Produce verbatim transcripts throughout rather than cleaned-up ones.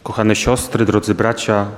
Kochane siostry, drodzy bracia,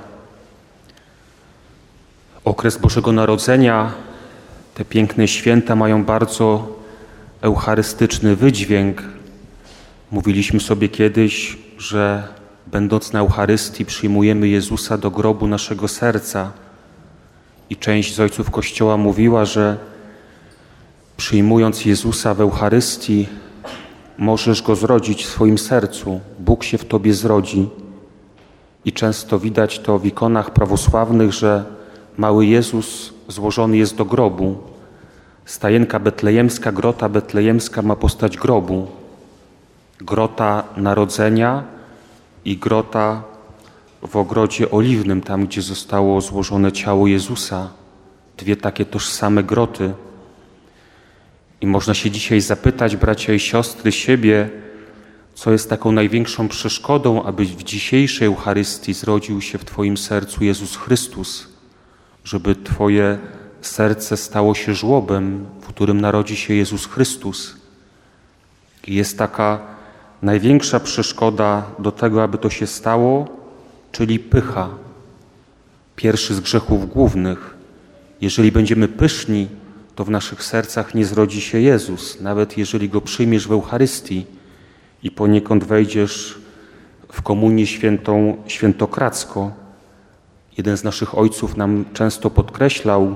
okres Bożego Narodzenia, te piękne święta mają bardzo eucharystyczny wydźwięk. Mówiliśmy sobie kiedyś, że będąc na Eucharystii przyjmujemy Jezusa do grobu naszego serca. I część z ojców Kościoła mówiła, że przyjmując Jezusa w Eucharystii możesz Go zrodzić w swoim sercu. Bóg się w Tobie zrodzi. I często widać to w ikonach prawosławnych, że mały Jezus złożony jest do grobu. Stajenka betlejemska, grota betlejemska ma postać grobu. Grota Narodzenia i grota w ogrodzie oliwnym, tam gdzie zostało złożone ciało Jezusa. Dwie takie tożsame groty. I można się dzisiaj zapytać, bracia i siostry, siebie, co jest taką największą przeszkodą, aby w dzisiejszej Eucharystii zrodził się w Twoim sercu Jezus Chrystus, żeby Twoje serce stało się żłobem, w którym narodzi się Jezus Chrystus. I jest taka największa przeszkoda do tego, aby to się stało, czyli pycha. Pierwszy z grzechów głównych. Jeżeli będziemy pyszni, to w naszych sercach nie zrodzi się Jezus, nawet jeżeli Go przyjmiesz w Eucharystii i poniekąd wejdziesz w komunię świętą świętokradzko. Jeden z naszych ojców nam często podkreślał,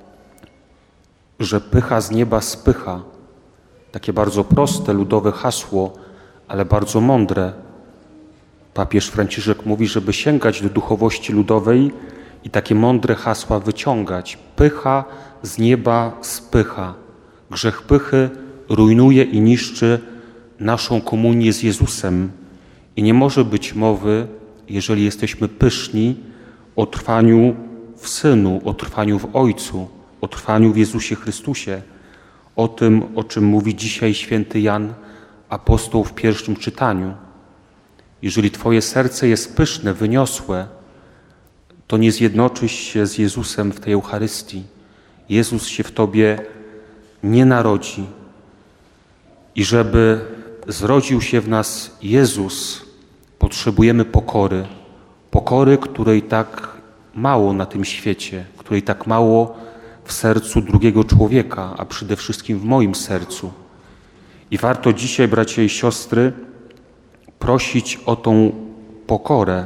że pycha z nieba spycha. Takie bardzo proste, ludowe hasło, ale bardzo mądre. Papież Franciszek mówi, żeby sięgać do duchowości ludowej i takie mądre hasła wyciągać. Pycha z nieba spycha. Grzech pychy rujnuje i niszczy naszą komunię z Jezusem. I nie może być mowy, jeżeli jesteśmy pyszni, o trwaniu w Synu, o trwaniu w Ojcu, o trwaniu w Jezusie Chrystusie. O tym, o czym mówi dzisiaj święty Jan Apostoł w pierwszym czytaniu. Jeżeli Twoje serce jest pyszne, wyniosłe, to nie zjednoczysz się z Jezusem w tej Eucharystii. Jezus się w Tobie nie narodzi. I żeby zrodził się w nas Jezus, potrzebujemy pokory. Pokory, której tak mało na tym świecie, której tak mało w sercu drugiego człowieka, a przede wszystkim w moim sercu. I warto dzisiaj, bracia i siostry, prosić o tą pokorę.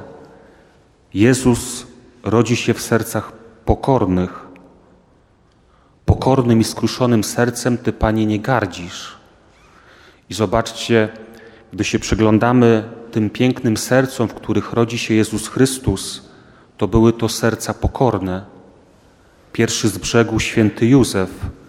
Jezus rodzi się w sercach pokornych. Pokornym i skruszonym sercem Ty, Panie, nie gardzisz. I zobaczcie, gdy się przyglądamy tym pięknym sercom, w których rodzi się Jezus Chrystus, to były to serca pokorne. Pierwszy z brzegu święty Józef,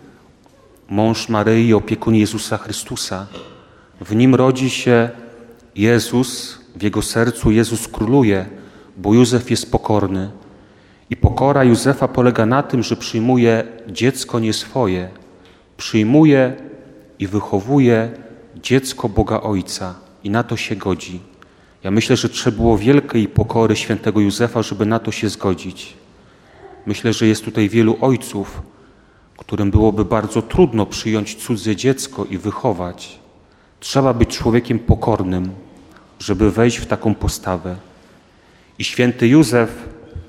mąż Maryi, opiekun Jezusa Chrystusa. W nim rodzi się Jezus, w jego sercu Jezus króluje, bo Józef jest pokorny. I pokora Józefa polega na tym, że przyjmuje dziecko nie swoje. Przyjmuje i wychowuje dziecko Boga Ojca i na to się godzi. Ja myślę, że trzeba było wielkiej pokory świętego Józefa, żeby na to się zgodzić. Myślę, że jest tutaj wielu ojców, którym byłoby bardzo trudno przyjąć cudze dziecko i wychować. Trzeba być człowiekiem pokornym, żeby wejść w taką postawę. I święty Józef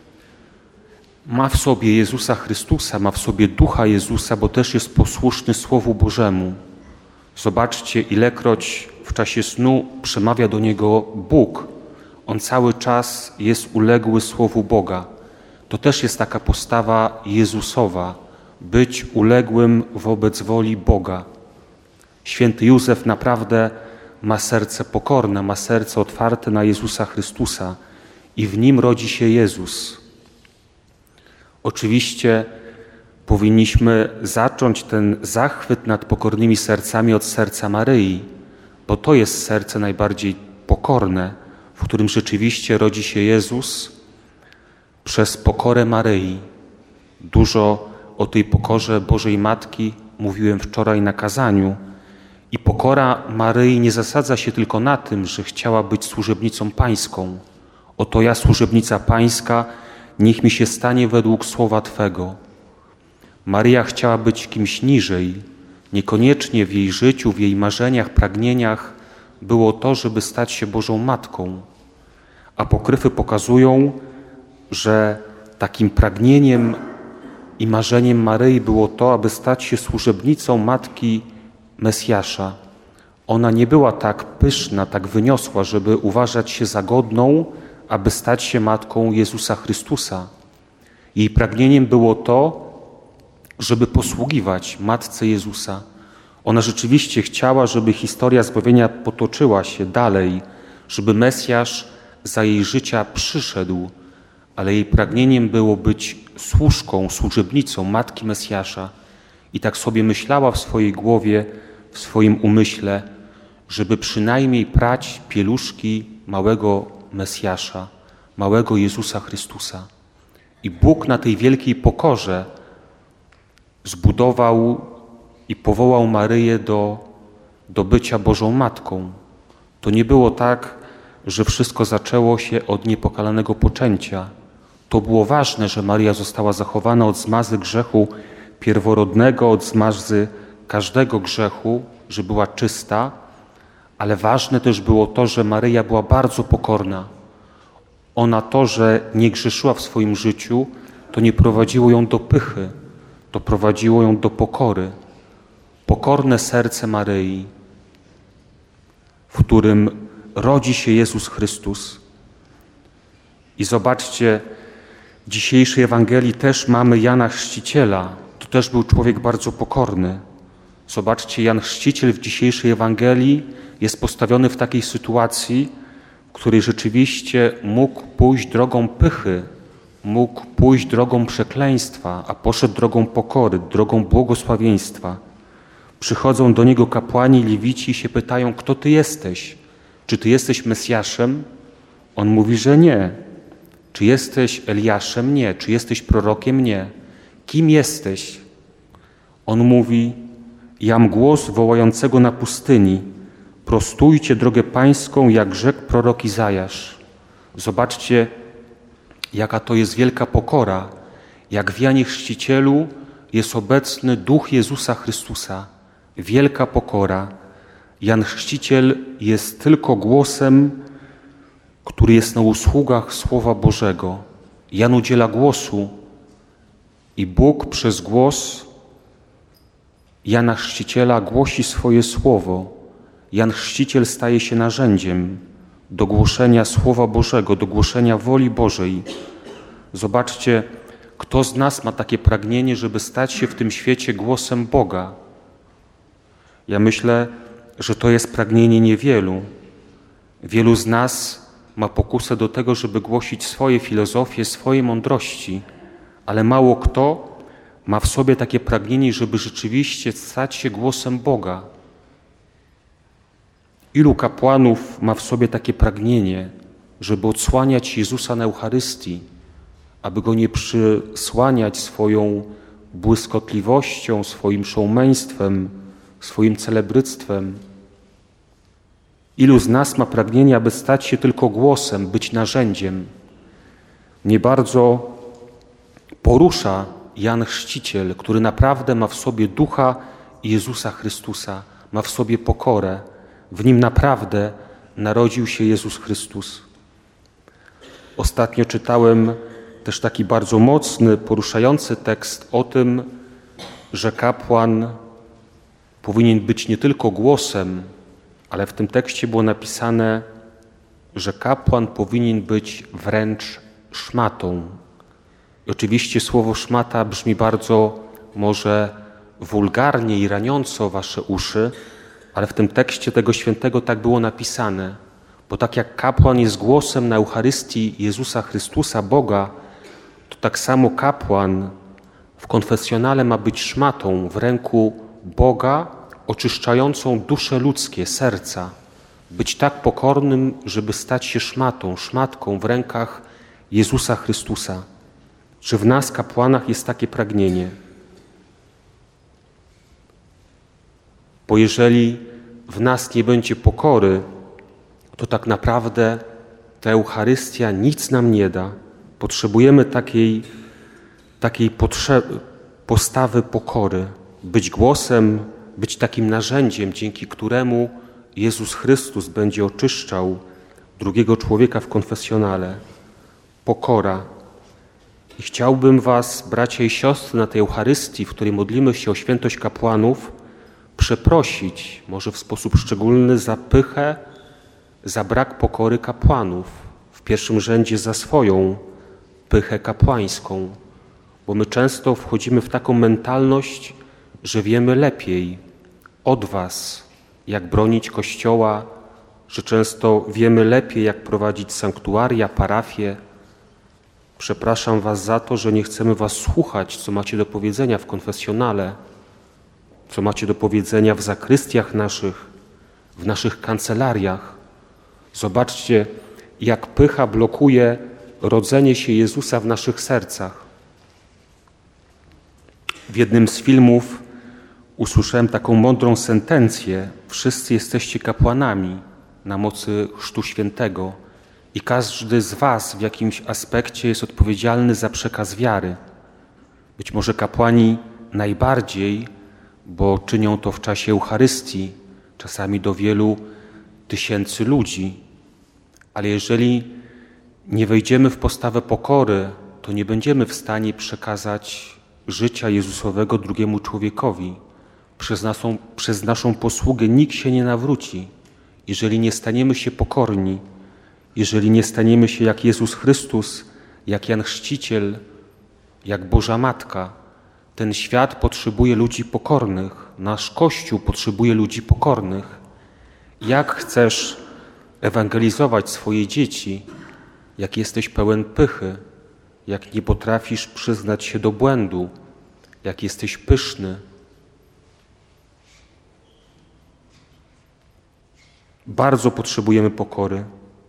ma w sobie Jezusa Chrystusa, ma w sobie Ducha Jezusa, bo też jest posłuszny Słowu Bożemu. Zobaczcie, ilekroć w czasie snu przemawia do niego Bóg. On cały czas jest uległy Słowu Boga. To też jest taka postawa Jezusowa, być uległym wobec woli Boga. Święty Józef naprawdę ma serce pokorne, ma serce otwarte na Jezusa Chrystusa i w nim rodzi się Jezus. Oczywiście powinniśmy zacząć ten zachwyt nad pokornymi sercami od serca Maryi, bo to jest serce najbardziej pokorne, w którym rzeczywiście rodzi się Jezus przez pokorę Maryi. Dużo o tej pokorze Bożej Matki mówiłem wczoraj na kazaniu. I pokora Maryi nie zasadza się tylko na tym, że chciała być służebnicą pańską. Oto ja, służebnica pańska, niech mi się stanie według słowa Twego. Maryja chciała być kimś niżej. Niekoniecznie w jej życiu, w jej marzeniach, pragnieniach było to, żeby stać się Bożą Matką. Apokryfy pokazują, że takim pragnieniem i marzeniem Maryi było to, aby stać się służebnicą Matki Mesjasza. Ona nie była tak pyszna, tak wyniosła, żeby uważać się za godną, aby stać się Matką Jezusa Chrystusa. Jej pragnieniem było to, żeby posługiwać Matce Jezusa. Ona rzeczywiście chciała, żeby historia zbawienia potoczyła się dalej, żeby Mesjasz za jej życia przyszedł, ale jej pragnieniem było być służką, służebnicą Matki Mesjasza. I tak sobie myślała w swojej głowie, w swoim umyśle, żeby przynajmniej prać pieluszki małego Mesjasza, małego Jezusa Chrystusa. I Bóg na tej wielkiej pokorze zbudował i powołał Maryję do, do bycia Bożą Matką. To nie było tak, że wszystko zaczęło się od niepokalanego poczęcia. To było ważne, że Maryja została zachowana od zmazy grzechu pierworodnego, od zmazy każdego grzechu, że była czysta, ale ważne też było to, że Maryja była bardzo pokorna. Ona to, że nie grzeszyła w swoim życiu, to nie prowadziło ją do pychy, to prowadziło ją do pokory. Pokorne serce Maryi, w którym rodzi się Jezus Chrystus. I zobaczcie, w dzisiejszej Ewangelii też mamy Jana Chrzciciela. To też był człowiek bardzo pokorny. Zobaczcie, Jan Chrzciciel w dzisiejszej Ewangelii jest postawiony w takiej sytuacji, w której rzeczywiście mógł pójść drogą pychy, mógł pójść drogą przekleństwa, a poszedł drogą pokory, drogą błogosławieństwa. Przychodzą do niego kapłani, lewici i się pytają, kto ty jesteś? Czy ty jesteś Mesjaszem? On mówi, że nie. Czy jesteś Eliaszem? Nie. Czy jesteś prorokiem? Nie. Kim jesteś? On mówi, jam głos wołającego na pustyni, prostujcie drogę pańską, jak rzekł prorok Izajasz. Zobaczcie, jaka to jest wielka pokora, jak w Janie Chrzcicielu jest obecny Duch Jezusa Chrystusa. Wielka pokora. Jan Chrzciciel jest tylko głosem, który jest na usługach Słowa Bożego. Jan udziela głosu i Bóg przez głos Jana Chrzciciela głosi swoje słowo. Jan Chrzciciel staje się narzędziem do głoszenia Słowa Bożego, do głoszenia woli Bożej. Zobaczcie, kto z nas ma takie pragnienie, żeby stać się w tym świecie głosem Boga. Ja myślę, że to jest pragnienie niewielu. Wielu z nas ma pokusę do tego, żeby głosić swoje filozofie, swoje mądrości, ale mało kto ma w sobie takie pragnienie, żeby rzeczywiście stać się głosem Boga. Ilu kapłanów ma w sobie takie pragnienie, żeby odsłaniać Jezusa na Eucharystii, aby Go nie przysłaniać swoją błyskotliwością, swoim showmeństwem, swoim celebryctwem. Ilu z nas ma pragnienie, aby stać się tylko głosem, być narzędziem. Nie bardzo porusza Jan Chrzciciel, który naprawdę ma w sobie ducha Jezusa Chrystusa, ma w sobie pokorę. W nim naprawdę narodził się Jezus Chrystus. Ostatnio czytałem też taki bardzo mocny, poruszający tekst o tym, że kapłan powinien być nie tylko głosem, ale w tym tekście było napisane, że kapłan powinien być wręcz szmatą. I oczywiście słowo szmata brzmi bardzo może wulgarnie i raniąco wasze uszy, ale w tym tekście tego świętego tak było napisane. Bo tak jak kapłan jest głosem na Eucharystii Jezusa Chrystusa, Boga, to tak samo kapłan w konfesjonale ma być szmatą w ręku Boga, oczyszczającą dusze ludzkie, serca. Być tak pokornym, żeby stać się szmatą, szmatką w rękach Jezusa Chrystusa. Czy w nas, kapłanach, jest takie pragnienie? Bo jeżeli w nas nie będzie pokory, to tak naprawdę ta Eucharystia nic nam nie da. Potrzebujemy takiej, takiej potrze- postawy pokory, być głosem, być takim narzędziem, dzięki któremu Jezus Chrystus będzie oczyszczał drugiego człowieka w konfesjonale. Pokora. I chciałbym was, bracia i siostry, na tej Eucharystii, w której modlimy się o świętość kapłanów, przeprosić, może w sposób szczególny, za pychę, za brak pokory kapłanów, w pierwszym rzędzie za swoją pychę kapłańską, bo my często wchodzimy w taką mentalność, że wiemy lepiej od was, jak bronić Kościoła, że często wiemy lepiej, jak prowadzić sanktuaria, parafie. Przepraszam was za to, że nie chcemy was słuchać, co macie do powiedzenia w konfesjonale, co macie do powiedzenia w zakrystiach naszych, w naszych kancelariach. Zobaczcie, jak pycha blokuje rodzenie się Jezusa w naszych sercach. W jednym z filmów usłyszałem taką mądrą sentencję: wszyscy jesteście kapłanami na mocy Chrztu Świętego i każdy z was w jakimś aspekcie jest odpowiedzialny za przekaz wiary. Być może kapłani najbardziej, bo czynią to w czasie Eucharystii, czasami do wielu tysięcy ludzi. Ale jeżeli nie wejdziemy w postawę pokory, to nie będziemy w stanie przekazać życia Jezusowego drugiemu człowiekowi. Przez naszą, przez naszą posługę nikt się nie nawróci. Jeżeli nie staniemy się pokorni, jeżeli nie staniemy się jak Jezus Chrystus, jak Jan Chrzciciel, jak Boża Matka, ten świat potrzebuje ludzi pokornych. Nasz Kościół potrzebuje ludzi pokornych. Jak chcesz ewangelizować swoje dzieci, jak jesteś pełen pychy, jak nie potrafisz przyznać się do błędu, jak jesteś pyszny? Bardzo potrzebujemy pokory.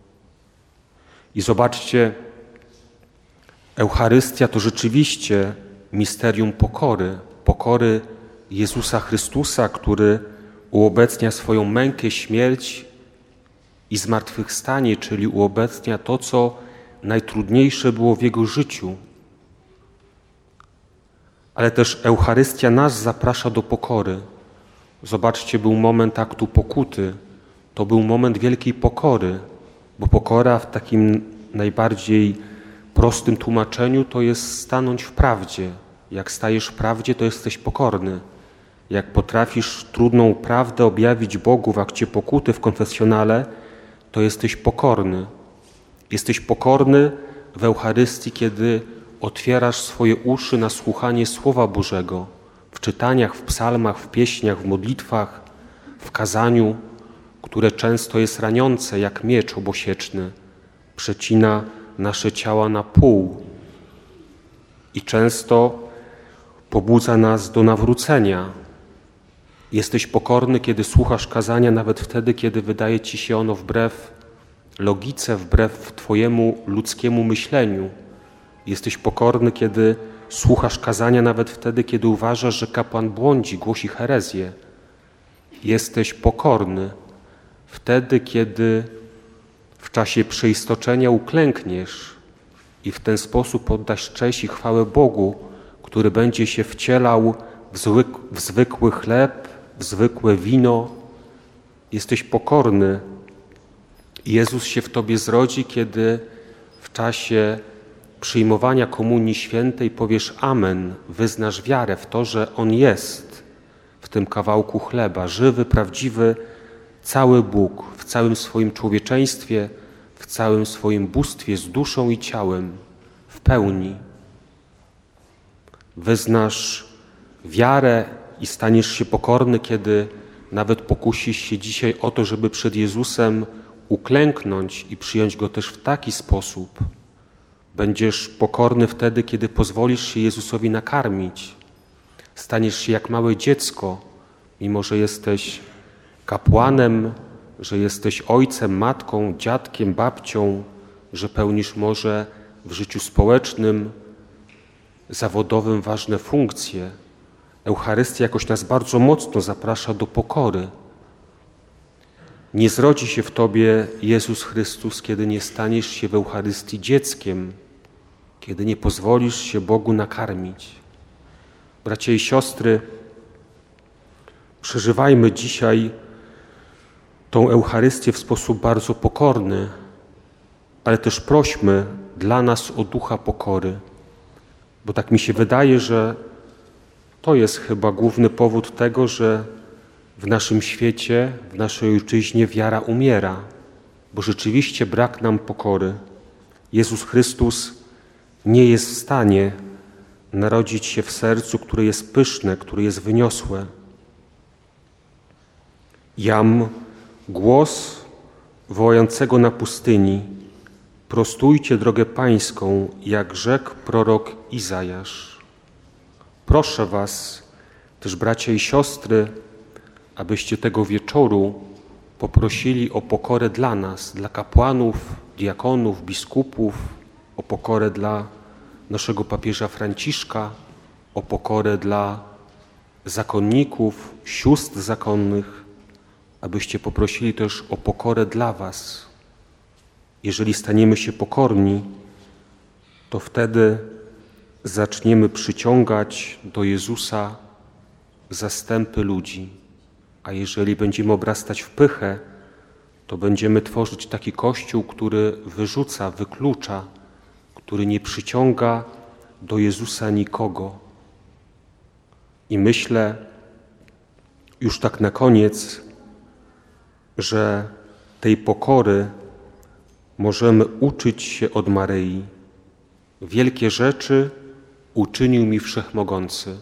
I zobaczcie, Eucharystia to rzeczywiście misterium pokory, pokory Jezusa Chrystusa, który uobecnia swoją mękę, śmierć i zmartwychwstanie, czyli uobecnia to, co najtrudniejsze było w Jego życiu. Ale też Eucharystia nas zaprasza do pokory. Zobaczcie, był moment aktu pokuty. To był moment wielkiej pokory, bo pokora w takim najbardziej prostym tłumaczeniu to jest stanąć w prawdzie. Jak stajesz w prawdzie, to jesteś pokorny. Jak potrafisz trudną prawdę objawić Bogu w akcie pokuty w konfesjonale, to jesteś pokorny. Jesteś pokorny w Eucharystii, kiedy otwierasz swoje uszy na słuchanie Słowa Bożego, w czytaniach, w psalmach, w pieśniach, w modlitwach, w kazaniu, które często jest raniące jak miecz obosieczny, przecina nasze ciała na pół i często pobudza nas do nawrócenia. Jesteś pokorny, kiedy słuchasz kazania, nawet wtedy, kiedy wydaje ci się ono wbrew logice, wbrew twojemu ludzkiemu myśleniu. Jesteś pokorny, kiedy słuchasz kazania, nawet wtedy, kiedy uważasz, że kapłan błądzi, głosi herezję. Jesteś pokorny wtedy, kiedy w czasie przeistoczenia uklękniesz i w ten sposób oddasz cześć i chwałę Bogu, który będzie się wcielał w, zwyk, w zwykły chleb, w zwykłe wino. Jesteś pokorny. Jezus się w tobie zrodzi, kiedy w czasie przyjmowania Komunii Świętej powiesz amen, wyznasz wiarę w to, że On jest w tym kawałku chleba, żywy, prawdziwy, cały Bóg w całym swoim człowieczeństwie, w całym swoim bóstwie, z duszą i ciałem, w pełni. Wyznasz wiarę i staniesz się pokorny, kiedy nawet pokusisz się dzisiaj o to, żeby przed Jezusem uklęknąć i przyjąć Go też w taki sposób. Będziesz pokorny wtedy, kiedy pozwolisz się Jezusowi nakarmić. Staniesz się jak małe dziecko, mimo że jesteś kapłanem, że jesteś ojcem, matką, dziadkiem, babcią, że pełnisz może w życiu społecznym, zawodowym ważne funkcje. Eucharystia jakoś nas bardzo mocno zaprasza do pokory. Nie zrodzi się w tobie Jezus Chrystus, kiedy nie staniesz się w Eucharystii dzieckiem, kiedy nie pozwolisz się Bogu nakarmić. Bracia i siostry, przeżywajmy dzisiaj tą Eucharystię w sposób bardzo pokorny, ale też prośmy dla nas o ducha pokory, bo tak mi się wydaje, że to jest chyba główny powód tego, że w naszym świecie, w naszej ojczyźnie wiara umiera, bo rzeczywiście brak nam pokory. Jezus Chrystus nie jest w stanie narodzić się w sercu, które jest pyszne, które jest wyniosłe. Jam głos wołającego na pustyni: prostujcie drogę Pańską, jak rzekł prorok Izajasz. Proszę was, też bracia i siostry, abyście tego wieczoru poprosili o pokorę dla nas, dla kapłanów, diakonów, biskupów, o pokorę dla naszego papieża Franciszka, o pokorę dla zakonników, sióstr zakonnych, abyście poprosili też o pokorę dla was. Jeżeli staniemy się pokorni, to wtedy zaczniemy przyciągać do Jezusa zastępy ludzi. A jeżeli będziemy obrastać w pychę, to będziemy tworzyć taki Kościół, który wyrzuca, wyklucza, który nie przyciąga do Jezusa nikogo. I myślę, już tak na koniec, że tej pokory możemy uczyć się od Maryi. Wielkie rzeczy uczynił mi Wszechmogący.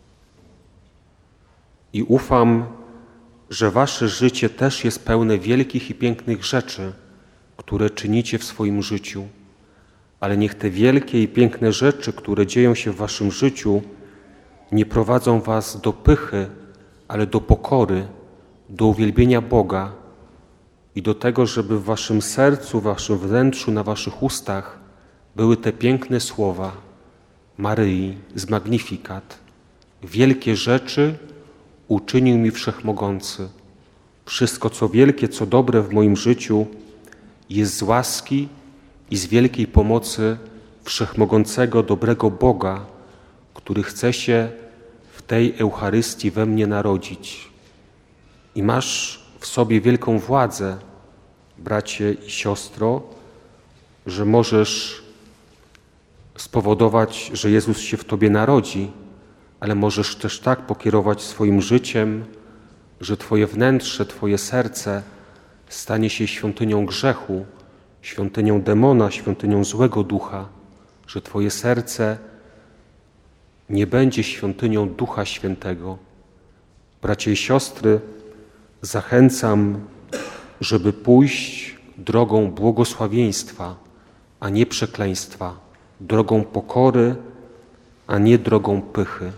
I ufam, że wasze życie też jest pełne wielkich i pięknych rzeczy, które czynicie w swoim życiu. Ale niech te wielkie i piękne rzeczy, które dzieją się w waszym życiu, nie prowadzą was do pychy, ale do pokory, do uwielbienia Boga i do tego, żeby w waszym sercu, w waszym wnętrzu, na waszych ustach były te piękne słowa Maryi z Magnificat. Wielkie rzeczy uczynił mi Wszechmogący. Wszystko, co wielkie, co dobre w moim życiu, jest z łaski i z wielkiej pomocy Wszechmogącego, dobrego Boga, który chce się w tej Eucharystii we mnie narodzić. I masz w sobie wielką władzę, bracie i siostro, że możesz spowodować, że Jezus się w tobie narodzi, ale możesz też tak pokierować swoim życiem, że twoje wnętrze, twoje serce stanie się świątynią grzechu, świątynią demona, świątynią złego ducha, że twoje serce nie będzie świątynią Ducha Świętego. Bracie i siostry, zachęcam, żeby pójść drogą błogosławieństwa, a nie przekleństwa, drogą pokory, a nie drogą pychy.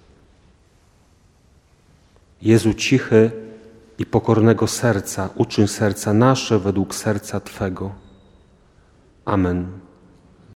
Jezu cichy i pokornego serca, uczyń serca nasze według serca Twego. Amen.